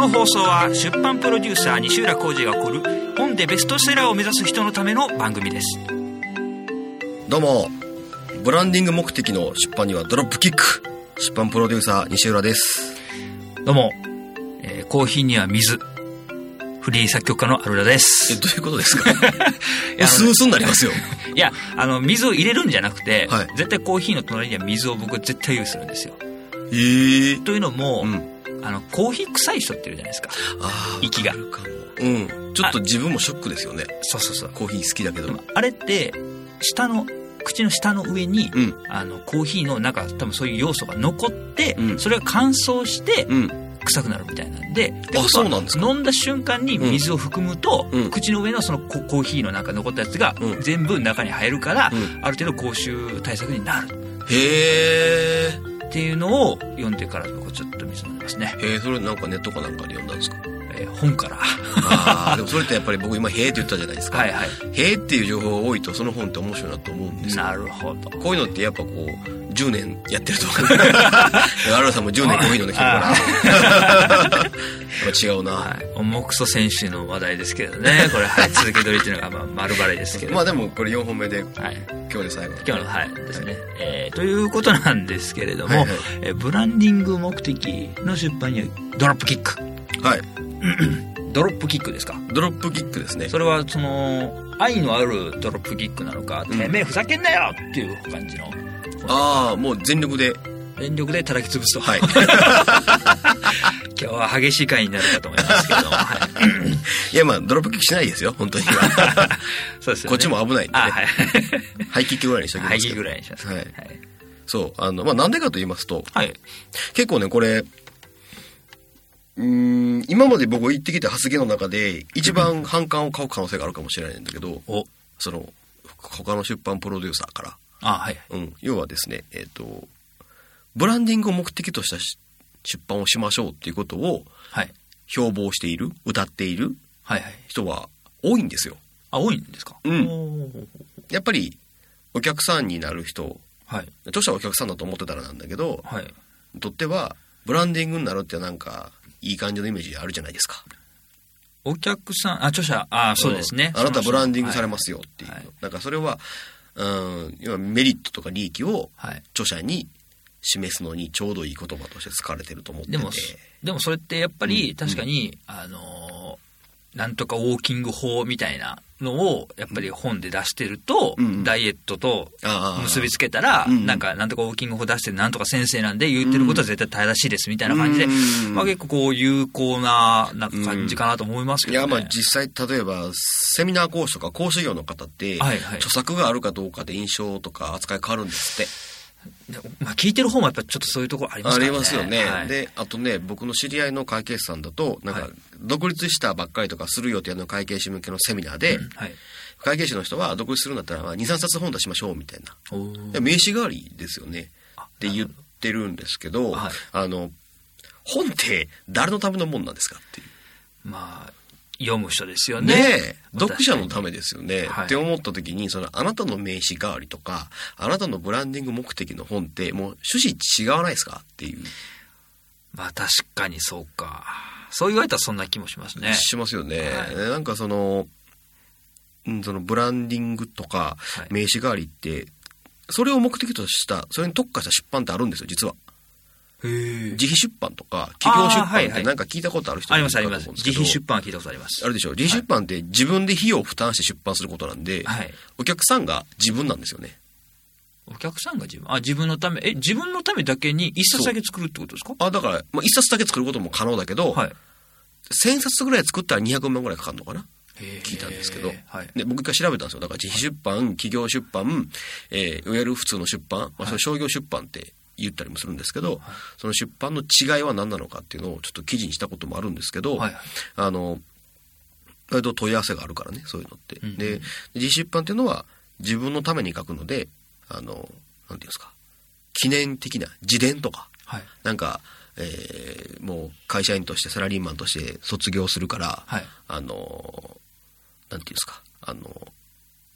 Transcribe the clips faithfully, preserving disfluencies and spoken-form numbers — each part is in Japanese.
放送は出版プロデューサー西浦浩司が送る本でベストセラーを目指す人のための番組です。 どうも、ブランディング目的の出版にはドロップキック、出版プロデューサー西浦です。 どうも、えー、コーヒーには水、フリー作曲家のアルラです。 え、どういうことですか？スースーになりますよ。 いや、あの水を入れるんじゃなくて、はい、絶対コーヒーの隣には水を僕は絶対用意するんですよ。 えー、 というのも、うん、あのコーヒー臭い人っているじゃないですか。 あ、 息が。 うん。ちょっと自分もショックですよね。 そうそうそう。 コーヒー好きだけど。 あれって下の口の下の上に、うん、あのコーヒーのなんか多分そういう要素が残って、うん、それが乾燥して、うん、臭くなるみたいなんで、 あ、そうなんですか。 飲んだ瞬間に水を含むと、うん、口の上のそのコーヒーのなんか残ったやつが全部中に入るから、うん、ある程度口臭対策になる。 へー。 っていうのを読んでから僕はちょっと水飲んでますね。 へー、それなんかネットかなんかで読んだんですか？ えー、本から。 ああ、でもそれってやっぱり僕今へーって言ったじゃないですか。 はいはい。 へーっていう情報が多いとその本って面白いなと思うんですよ。 なるほど。 こういうのってやっぱこうじゅうねんやってるとアルさんもじゅうねんコーヒー飲んできてるから違うな、はい、 重くそ選手の話題ですけどね。これ、はい、続け取りっていうのがまあ丸バレですけど、 まあでもこれよんほんめで、はい、今日で最後今日のはいですね、はい、えー、ということなんですけれども、はいはい、えブランディング目的の出版にはドロップキック、 はい、 ドロップキックですか？ ドロップキックですね。 それはその愛のあるドロップキックなのか、うん、てめえふざけんなよっていう感じの。 ああ、もう全力で全力で叩き潰すと、 はい、 今日は激しい回になるかと思いますけど、はい、 いやまあドロップキックしないですよ本当にはそうですよね、 こっちも危ないんでね、 あ、はい、 ハイキックぐらいにしておきますけど、 ハイキックぐらいにします、 はいはい、そうあのまあなんでかと言いますと、 はい、 結構ねこれうーん今まで僕言ってきた発言の中で一番反感を買う可能性があるかもしれないんだけど、 おその他の出版プロデューサーから、 あ、はい、 うん、要はですね、えーと、ブランディングを目的とした出版をしましょうっていうことを標榜している、歌っている人は多いんですよ。 あ、多いんですか？ うん。やっぱりお客さんになる人、はい、著者はお客さんだと思ってたらなんだけど、はい、にとってはブランディングになるってなんかいい感じのイメージあるじゃないですか。 お客さん、あ、著者、あ、そうですね。 あなたブランディングされますよっていう、はい、なんかそれはうん、要はメリットとか利益を著者に示すのにちょうどいい言葉として使われてると思ってて、 でも、でもそれってやっぱり確かに、うん、あのなんとかウォーキング法みたいなのをやっぱり本で出してると、うん、ダイエットと結びつけたら、うん、なんかなんとかウォーキング法出してるなんとか先生なんで言ってることは絶対正しいですみたいな感じで、うん、まあ、結構こう有効ななんか感じかなと思いますけどね。 いや、まあ実際例えばセミナー講師とか講師業の方って、はいはい、著作があるかどうかで印象とか扱い変わるんですって。 まあ、聞いてる方もやっぱちょっとそういうところありますからね。 ありますよね、 はい、 であとね、僕の知り合いの会計士さんだとなんか独立したばっかりとかする予定の会計士向けのセミナーで、うん、はい、会計士の人は独立するんだったらにさんさつ本出しましょうみたいな、名刺代わりですよねって言ってるんですけど、はい、あの本って誰のためのもんなんですかっていう、 まあ読む人ですよね。 ねえ、読者のためですよね、はい、って思った時に、そのあなたの名刺代わりとかあなたのブランディング目的の本ってもう趣旨違わないですかっていう。 まあ確かにそうか、そう言われたらそんな気もしますね。 しますよね、はい、なんかその、そのブランディングとか名刺代わりってそれを目的としたそれに特化した出版ってあるんですよ実は。へー、自費出版とか企業出版ってなんか聞いたことある人いるかと思うんですけど、 自費出版は聞いたことあります。 あるでしょ。自費出版って自分で費用を負担して出版することなんで、はい、お客さんが自分なんですよね。 お客さんが自分、あ、自分のため、え、自分のためだけに一冊だけ作るってことですか？ あ、だから、まあ、一冊だけ作ることも可能だけど、はい、千冊ぐらい作ったらにひゃくまんぐらいかかるのかな、聞いたんですけど、はい、で僕一回調べたんですよ。だから自費出版、企業出版、えー、いわゆる普通の出版、まあ、それ商業出版って言ったりもするんですけど、はい、その出版の違いは何なのかっていうのをちょっと記事にしたこともあるんですけど、はい、あの割と問い合わせがあるからね、そういうのって、うんうん、で自費出版っていうのは自分のために書くので、あのなんていうんですか、記念的な自伝とか、はい、なんか、えー、もう会社員としてサラリーマンとして卒業するから、はい、あのなんていうんですか、あの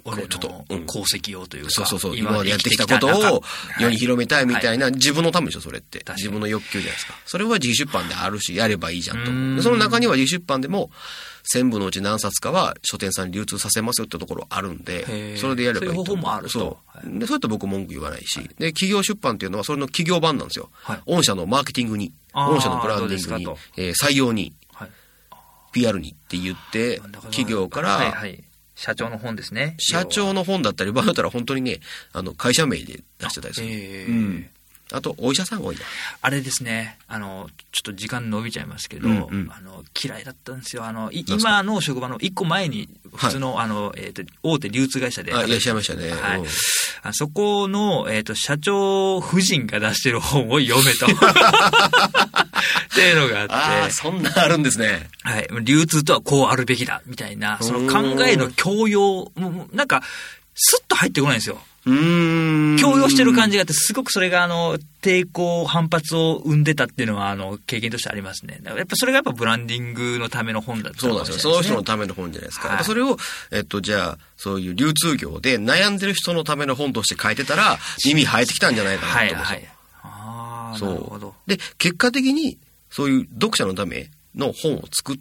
俺の功績をというか、 そうそうそう、今までやってきたことを世に広めたいみたいな、自分のためでしょ、それって。自分の欲求じゃないですか。それは自費出版であるし、やればいいじゃんと思う。その中には自費出版でも、せんぶのうち何冊かは書店さんに流通させますよってところあるんで、それでやればいいと思う。 そういう方法もあると。 そう。で、そうやって僕文句言わないし、で、企業出版っていうのはそれの企業版なんですよ。御社のマーケティングに、御社のブランディングに、えー、採用に、ピーアール にって言って、企業から、 はいはい、社長の本ですね。 社長の本だったり、場合だったら本当にね、あの、会社名で出してたりする。えーうん、あと、お医者さんが多いな。 あれですね、あの、ちょっと時間伸びちゃいますけど、うんうん、あの嫌いだったんですよ。あの、今の職場の一個前に、普通の、はい、あの、えっ、ー、と、大手流通会社で。 あ、いらっしゃいましたね。 はい。あそこの、えっ、ー、と、社長夫人が出してる本を読めと。っていうのがあって。 ああ、そんなあるんですね。 はい。流通とはこうあるべきだ、みたいな、その考えの強要、もうなんか、スッと入ってこないんですよ。 うーん強要してる感じがあって、すごくそれがあの抵抗反発を生んでたっていうのはあの経験としてありますね。やっぱそれがやっぱブランディングのための本だったかもしれないですね。 そうなんですよ。その人のための本じゃないですか。はい、やっぱそれをえっとじゃあそういう流通業で悩んでる人のための本として書いてたら耳生えてきたんじゃないかなと思うんですよ。はいはい。ああ、なるほど。で結果的にそういう読者のための本を作って、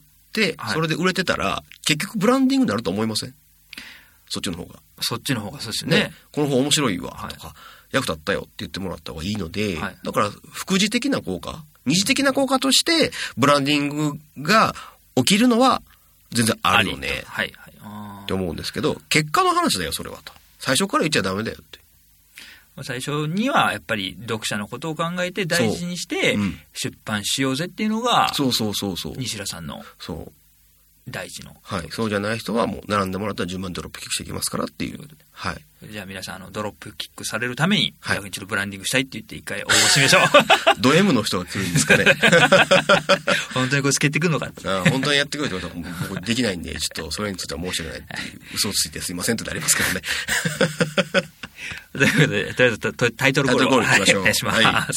はい、それで売れてたら結局ブランディングになると思いません？そっちの方が。 そっちの方がそうですね。ね、 この本面白いわとか、はい、役立ったよって言ってもらった方がいいので、はい、だから副次的な効果、二次的な効果としてブランディングが起きるのは全然あるよね、はいはい、あって思うんですけど、結果の話だよそれはと。最初から言っちゃダメだよって。 最初にはやっぱり読者のことを考えて大事にして出版しようぜっていうのが、 そうそうそうそう。 西田さんの。そう。第一の、 はい、そうじゃない人はもう並んでもらったら順番にドロップキックしていきますからっていう。はい。 じゃあ皆さんあのドロップキックされるために、はい、逆にちょっとブランディングしたいって言って一回応募してみましょう。 ド M の人が来るんですかね。 本当にこれつけてくるのかって。 あ本当にやってくれってことは僕できないんで、ちょっとそれについては申し訳ないっていう嘘をついてすいませんってなりますけどね。 ということで、とりあえずタイトルコールを、はい、お願いします。はい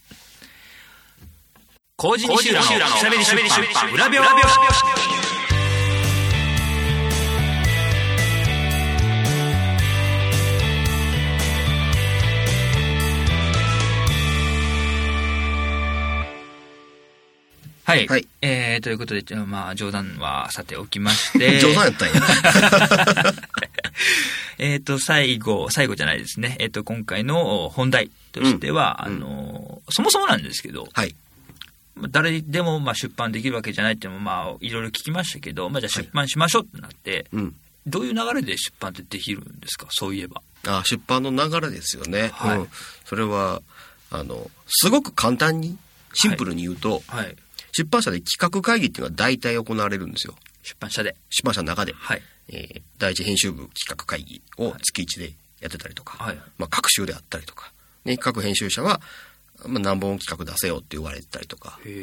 コージ西浦のしゃべり出版裏表。はい、はい、えー、ということで、まあ、冗談はさておきまして冗談やったんやえっと最後最後じゃないですね、えー、と今回の本題としては、うん、あのそもそもなんですけど、はい、誰でもまあ出版できるわけじゃないっていうのもまあいろいろ聞きましたけど、まあ、じゃあ出版しましょうってなって、はい、どういう流れで出版ってできるんですか？そういえばあ出版の流れですよね、はい、うん、それはあのすごく簡単にシンプルに言うと、はいはい、出版社で企画会議っていうのは大体行われるんですよ。 出版社で出版社の中で、はい、えー、第一編集部企画会議を月いちでやってたりとか、はい、まあ、各週であったりとか、ね、各編集者は、まあ、何本企画出せよって言われてたりとか、うん、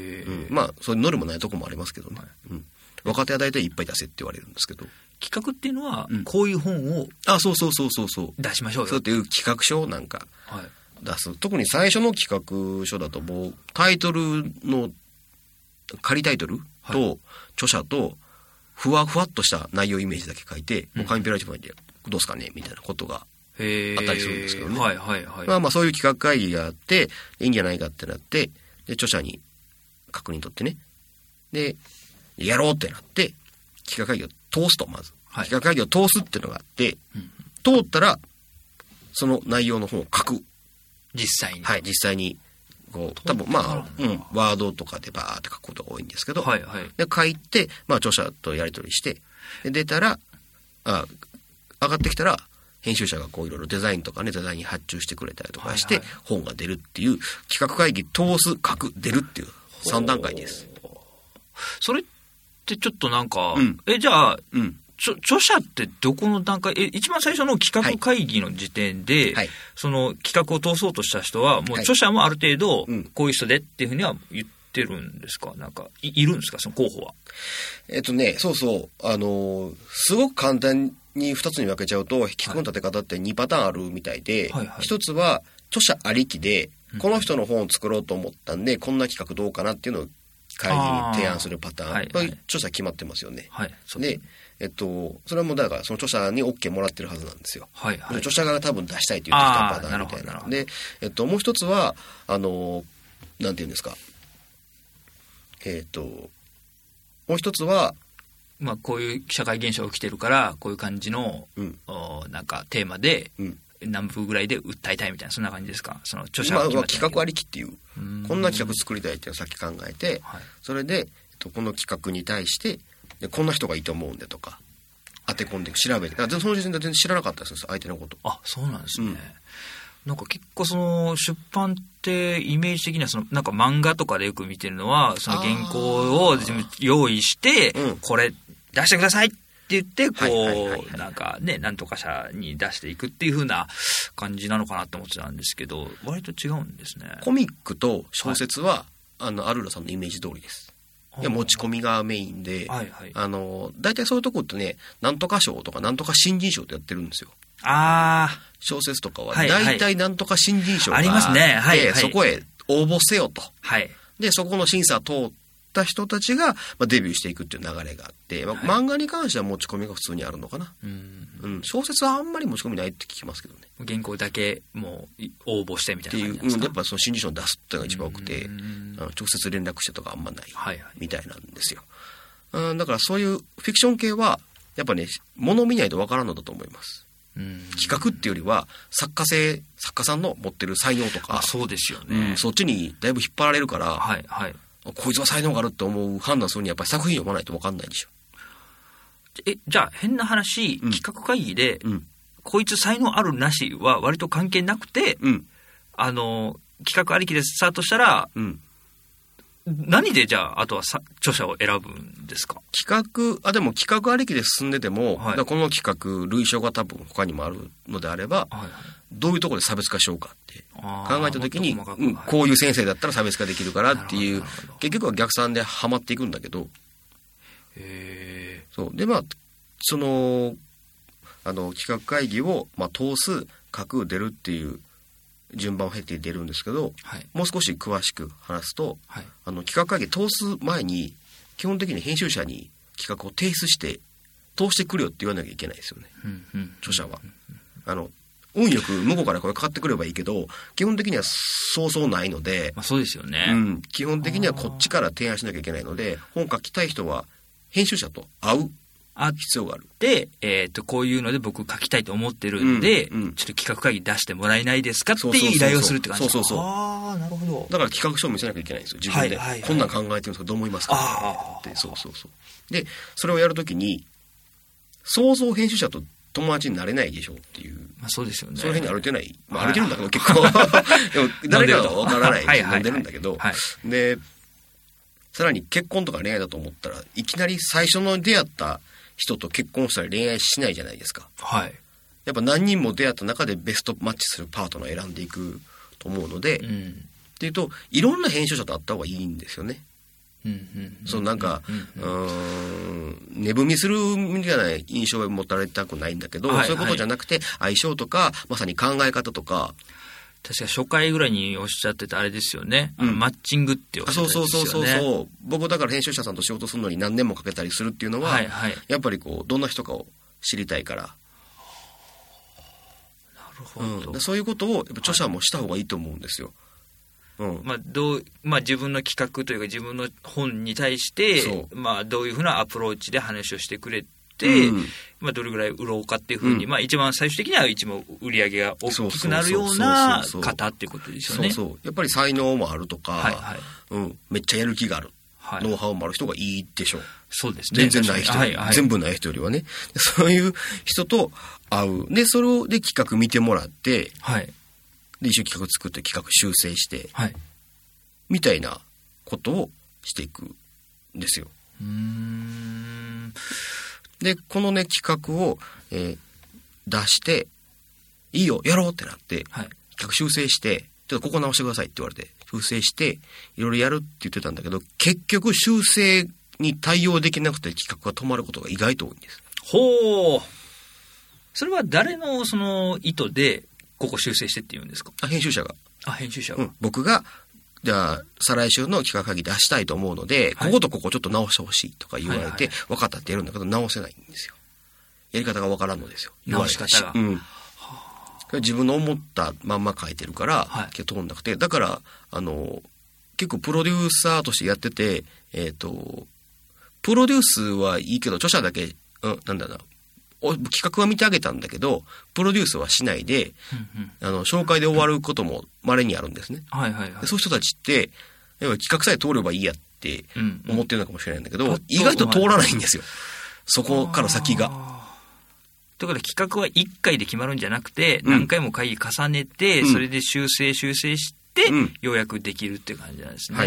まあそういうノルもないとこもありますけどね、はい、うん、若手は大体いっぱい出せって言われるんですけど、 企画っていうのはこういう本を、 あ、そうそうそうそうそう出しましょうよ、 そうっていう企画書なんか出す、はい、特に最初の企画書だともうタイトルの仮タイトルと著者とふわふわっとした内容イメージだけ書いて、もう紙ペラ一枚でどうすかねみたいなことがあったりするんですけどね。はいはいはい。まあまあそういう企画会議があっていいんじゃないかってなって、で著者に確認取ってね、でやろうってなって企画会議を通すと、まず、はい、企画会議を通すっていうのがあって、うん、通ったらその内容の本を書く。 実際に。 はい、実際に。こう多分まあ、うん、ワードとかでバーって書くことが多いんですけど、はいはい、で書いて、まあ、著者とやり取りしてで出たらあ上がってきたら編集者がこういろいろデザインとかねデザインに発注してくれたりとかして、はいはい、本が出るっていう企画会議通す書く出るっていうさん段階です。 それってちょっとなんか、うん、えじゃあ、うん著者ってどこの段階、え一番最初の企画会議の時点で、はいはい、その企画を通そうとした人はもう著者もある程度こういう人でっていうふうには言ってるんですか？なんか い, いるんですかその候補は？ えっとねそうそうあのすごく簡単にふたつに分けちゃうと企画の立て方ってにパターンあるみたいで、はいはいはい、ひとつは著者ありきで、うん、この人の本を作ろうと思ったんでこんな企画どうかなっていうのを会議に提案するパターン、はいはい、著者決まってますよね。はい、でえっと、それはもうだからその著者に OK もらってるはずなんですよ。 はいはい、 著者側が多分出したいって言ってきたパターンみたいな。で、えっと、もう一つは、あの、なんていうんですか。えっと、もう一つは、 まあ、こういう社会現象が起きてるからこういう感じの、うん、なんかテーマで何分ぐらいで訴えたいみたいなそんな感じですか。その著者が決まってない、まあ、 企画ありきっていうこんな企画作りたいっていうのをさっき考えて、はい、それで、えっと、この企画に対してでこんな人がいいと思うんでとか当て込んで調べてその時点で全然知らなかったですよ相手のこと。 あ、そうなんですね、うん、なんか結構その出版ってイメージ的にはそのなんか漫画とかでよく見てるのはその原稿を用意して、うん、これ出してくださいって言ってこうなんかねなんとか社に出していくっていう風な感じなのかなと思ってたんですけど割と違うんですね。 コミックと小説は、はい、あのアルーラさんのイメージ通りです。いや持ち込みがメインで、はいはい、あの大体そういうとこってねなんとか賞とかなんとか新人賞ってやってるんですよ。 ああ小説とかは大体なんとか新人賞があって、 ありますね、はいはい、 そこへ応募せよと、 はい、 でそこの審査通った人たちが、まあ、デビューしていくっていう流れがあって、まあはい、漫画に関しては持ち込みが普通にあるのかな。うん、うん、小説はあんまり持ち込みないって聞きますけどね。 原稿だけもう応募してみたいな感じなんですか。 っていう、うん、やっぱその新人賞を出すっていうのが一番多くて、あの直接連絡してとかあんまないみたいなんですよ、はいはい、うん、だからそういうフィクション系はやっぱね物見ないとわからんのだと思います。企画っていうよりは作家性作家さんの持ってる才能とか、 あ、そうですよね、 うん、そっちにだいぶ引っ張られるから、 はいはい、 こいつは才能があるって思う判断するにはやっぱり作品読まないと分かんないでしょ。 えじゃあ変な話、うん、企画会議で、うん、こいつ才能あるなしは割と関係なくて、うん、あの企画ありきでスタートしたら、うん、何でじゃああとはさ著者を選ぶんですか。 企画あでも企画ありきで進んでても、はい、だこの企画類書が多分他にもあるのであれば、はい、どういうところで差別化しようかって考えた時に、うん、こういう先生だったら差別化できるからっていう結局は逆算ではまっていくんだけど、へー、そうでまあそのあの企画会議を、まあ、通す書く出るっていう順番を経て出るんですけど、はい、もう少し詳しく話すと、はい、あの企画会議通す前に基本的に編集者に企画を提出して通してくるよって言わなきゃいけないですよね、うんうん、著者は、うんうん、あの運よく向こうから声かかってくればいいけど基本的にはそうそうないので、 まあ、そうですよね、 うん、基本的にはこっちから提案しなきゃいけないので本書きたい人は編集者と会う必要がある。 で、えー、とこういうので僕書きたいと思ってるんで、うんうん、ちょっと企画会議出してもらえないですかっていう依頼をするって感じですか。 そうそうそう。 ああ、なるほど。 だから企画書を見せなきゃいけないんですよ自分で、はいはいはい、こんなん考えてるんですけどどう思いますかってそうそうそうでそれをやるときに想像編集者と友達になれないでしょうっていう、 まあ、そうですよね。 その辺に歩いてない、まあ、歩いてるんだけど結構でも誰かは分からないし飲んでるんだけど、はいはい、でさらに結婚とか恋愛だと思ったらいきなり最初の出会った人と結婚したら恋愛しないじゃないですか。はい。やっぱ何人も出会った中でベストマッチするパートナーを選んでいくと思うので、うん、っていうといろんな編集者と会った方がいいんですよね。うんうんうん、そのなんか、うんうん、うーん値踏みするみたいな印象を持たれたくないんだけど、はいはい、そういうことじゃなくて相性とかまさに考え方とか。 確か初回ぐらいにおっしゃってたあれですよね、うん、マッチングっておっしゃってたんですよね。 そうそうそうそう。僕だから編集者さんと仕事するのに何年もかけたりするっていうのは、はいはい、やっぱりこうどんな人かを知りたいから。なるほど、 うん、そういうことをやっぱ著者もした方がいいと思うんですよ。うん、 まあどうまあ、自分の企画というか自分の本に対して、まあ、どういうふうなアプローチで話をしてくれて、うん、まあ、どれぐらい売ろうかっていうふうに、うん、まあ、一番最終的には一番売り上げが大きくなるような方っていうことですよね。 そうそうやっぱり才能もあるとか、はいはい、うん、めっちゃやる気がある、はい、ノウハウもある人がいいでしょう。 そうですね。 全然ない人、はいはい、全部ない人よりはねそういう人と会うでそれをで企画見てもらって、はい、で一緒に企画作って企画修正して、はい、みたいなことをしていくんですよ。うーんでこのね企画を、えー、出していいよやろうってなって、はい、企画修正してちょっとここ直してくださいって言われて修正していろいろやるって言ってたんだけど結局修正に対応できなくて企画が止まることが意外と多いんです。 ほう。それは誰のその意図でここ修正してって言うんですか。 あ編集者が。 あ編集者が、 うん、僕がじゃあ再来週の企画会議出したいと思うので、はい、こことここちょっと直してほしいとか言われて、はいはい、分かったってやるんだけど直せないんですよ。やり方が分からんのですよ。 直し方が、 うん、自分の思ったまんま書いてるから、はい、通んなくて、だからあの結構プロデューサーとしてやってて、えっとプロデュースはいいけど著者だけ、うん、なんだな、企画は見てあげたんだけどプロデュースはしないで、うんうん、あの紹介で終わることも稀にあるんですね、はいはいはい、でそういう人たちって要は企画さえ通ればいいやって思ってるのかもしれないんだけど、うんうん、意外と通らないんですよ、そこから先が。 だから企画はいっかいで決まるんじゃなくて、うん、何回も会議重ねて、うん、それで修正修正して、うん、ようやくできるっていう感じなんですね、はい、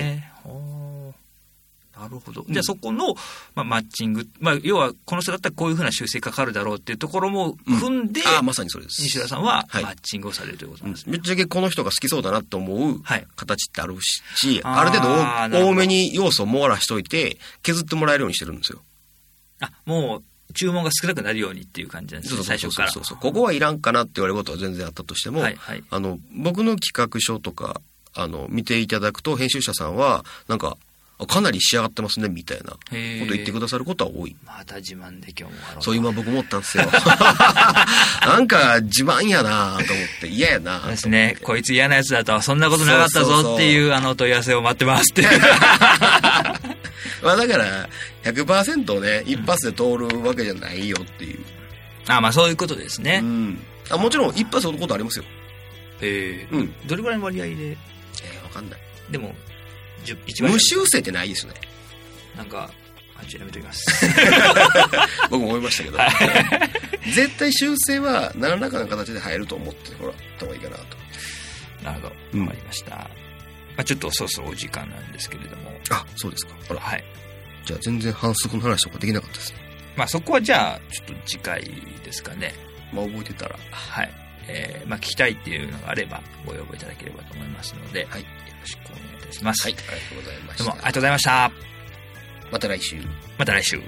なるほど。じゃあそこの、まあ、マッチング、まあ、要はこの人だったらこういうふうな修正かかるだろうっていうところも踏んで、うん、 あまさにそれです。 西田さんはマッチングをされるということなんですね、 はい、うん、ぶっちゃけこの人が好きそうだなと思う形ってあるし、はい、ある程度多めに要素を網羅しといて削ってもらえるようにしてるんですよ。 あ、もう注文が少なくなるようにっていう感じなんですね、最初から。 そうそうそうそう、ここはいらんかなって言われることは全然あったとしても、はいはい、あの僕の企画書とかあの見ていただくと編集者さんはなんかかなり仕上がってますねみたいなこと言ってくださることは多い。 また自慢で今日もあろう。 そう今僕思ったんですよなんか自慢やなと思って嫌やなと思ってですね、 こいつ嫌なやつだとそんなことなかったぞっていうあの問い合わせを待ってますってまあだから ひゃくパーセント ね一発で通るわけじゃないよっていう、 うん、あまあそういうことですね、 うん、あもちろん一発通ることありますよ。 へえ、うん、どれぐらいの割合で。えー、わかんない。 でも無修正ってないですね。 なんかあちょっとやめときます僕も思いましたけど絶対修正は何らかの形で入ると思ってもらった方がいいかなと。 なるほど、わかりました、うん、まあ、ちょっとそうそうお時間なんですけれども。 あ、そうですか。あら、 はい、 じゃあ全然反則の話とかできなかったですね。 まあそこはじゃあちょっと次回ですかね。 まあ覚えてたら、 はい、えー、まあ聞きたいっていうのがあればご要望いただければと思いますので、はい、よろしくお願いいたします。 はい、ありがとうございました。 どうもありがとうございました。 また来週。 また来週。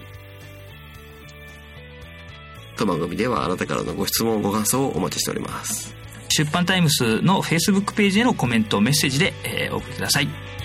当番組ではあなたからのご質問ご感想をお待ちしております。 出版タイムスの Facebook ページへのコメントメッセージで、えー、お送りください。